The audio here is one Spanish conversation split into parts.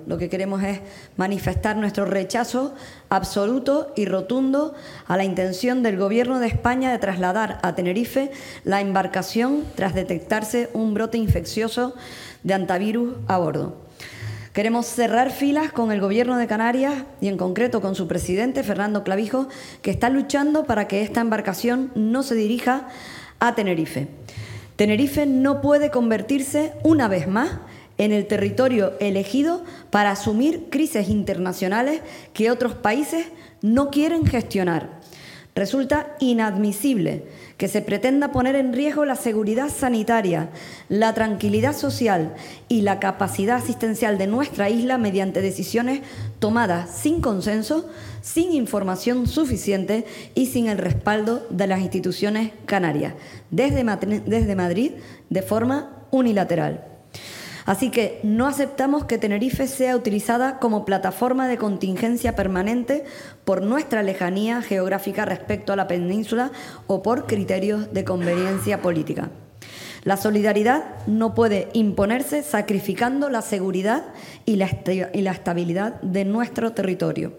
lo que queremos es manifestar nuestro rechazo absoluto y rotundo a la intención del Gobierno de España de trasladar a Tenerife la embarcación tras detectarse un brote infeccioso de hantavirus a bordo. Queremos cerrar filas con el Gobierno de Canarias y en concreto con su presidente, Fernando Clavijo, que está luchando para que esta embarcación no se dirija a Tenerife. Tenerife no puede convertirse una vez más en el territorio elegido para asumir crisis internacionales que otros países no quieren gestionar. Resulta inadmisible que se pretenda poner en riesgo la seguridad sanitaria, la tranquilidad social y la capacidad asistencial de nuestra isla mediante decisiones tomadas sin consenso, sin información suficiente y sin el respaldo de las instituciones canarias, desde Madrid de forma unilateral. Así que no aceptamos que Tenerife sea utilizada como plataforma de contingencia permanente por nuestra lejanía geográfica respecto a la península o por criterios de conveniencia política. La solidaridad no puede imponerse sacrificando la seguridad y la estabilidad de nuestro territorio.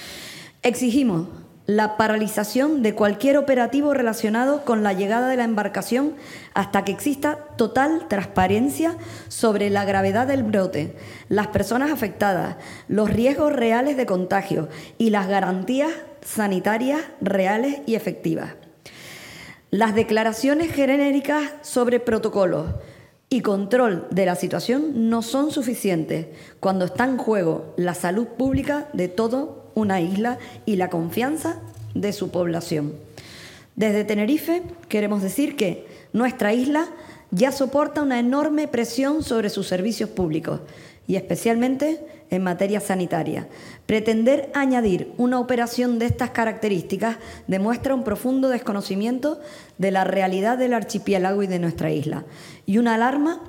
Exigimos la paralización de cualquier operativo relacionado con la llegada de la embarcación hasta que exista total transparencia sobre la gravedad del brote, las personas afectadas, los riesgos reales de contagio y las garantías sanitarias reales y efectivas. Las declaraciones genéricas sobre protocolos y control de la situación no son suficientes cuando está en juego la salud pública de toda una isla y la confianza de su población. Desde Tenerife queremos decir que nuestra isla ya soporta una enorme presión sobre sus servicios públicos y especialmente en materia sanitaria. Pretender añadir una operación de estas características demuestra un profundo desconocimiento de la realidad del archipiélago y de nuestra isla y una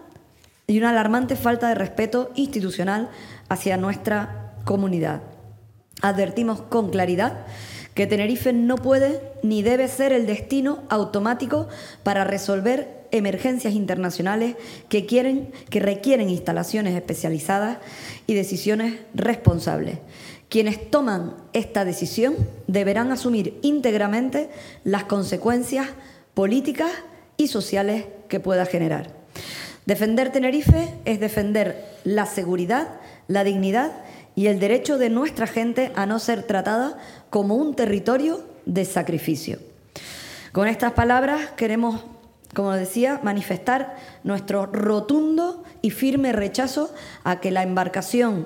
alarmante falta de respeto institucional hacia nuestra comunidad. Advertimos con claridad que Tenerife no puede ni debe ser el destino automático para resolver emergencias internacionales que requieren instalaciones especializadas y decisiones responsables. Quienes toman esta decisión deberán asumir íntegramente las consecuencias políticas y sociales que pueda generar. Defender Tenerife es defender la seguridad, la dignidad y el derecho de nuestra gente a no ser tratada como un territorio de sacrificio. Con estas palabras queremos, como decía, manifestar nuestro rotundo y firme rechazo a que la embarcación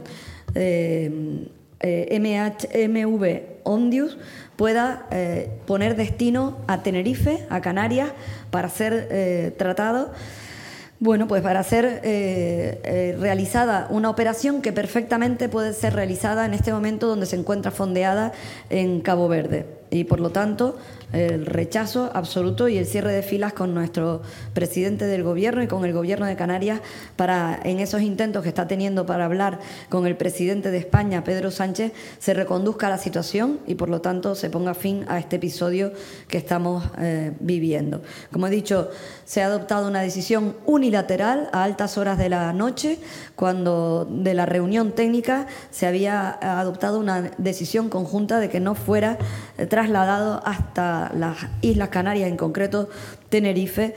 MV Ondius pueda poner destino a Tenerife, a Canarias, para ser tratado. Bueno, pues para ser realizada una operación que perfectamente puede ser realizada en este momento donde se encuentra fondeada en Cabo Verde. Y por lo tanto, el rechazo absoluto y el cierre de filas con nuestro presidente del Gobierno y con el Gobierno de Canarias en esos intentos que está teniendo para hablar con el presidente de España, Pedro Sánchez, se reconduzca la situación y por lo tanto se ponga fin a este episodio que estamos viviendo. Como he dicho, se ha adoptado una decisión unilateral a altas horas de la noche, cuando de la reunión técnica se había adoptado una decisión conjunta de que no fuera trasladado hasta las Islas Canarias, en concreto Tenerife,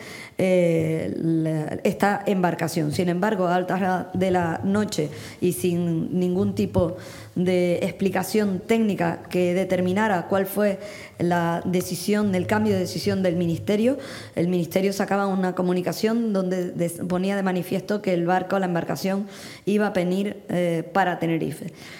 esta embarcación. Sin embargo, a altas horas de la noche y sin ningún tipo de explicación técnica que determinara cuál fue la decisión, el cambio de decisión del Ministerio, el Ministerio sacaba una comunicación donde ponía de manifiesto que el barco, la embarcación, iba a venir para Tenerife.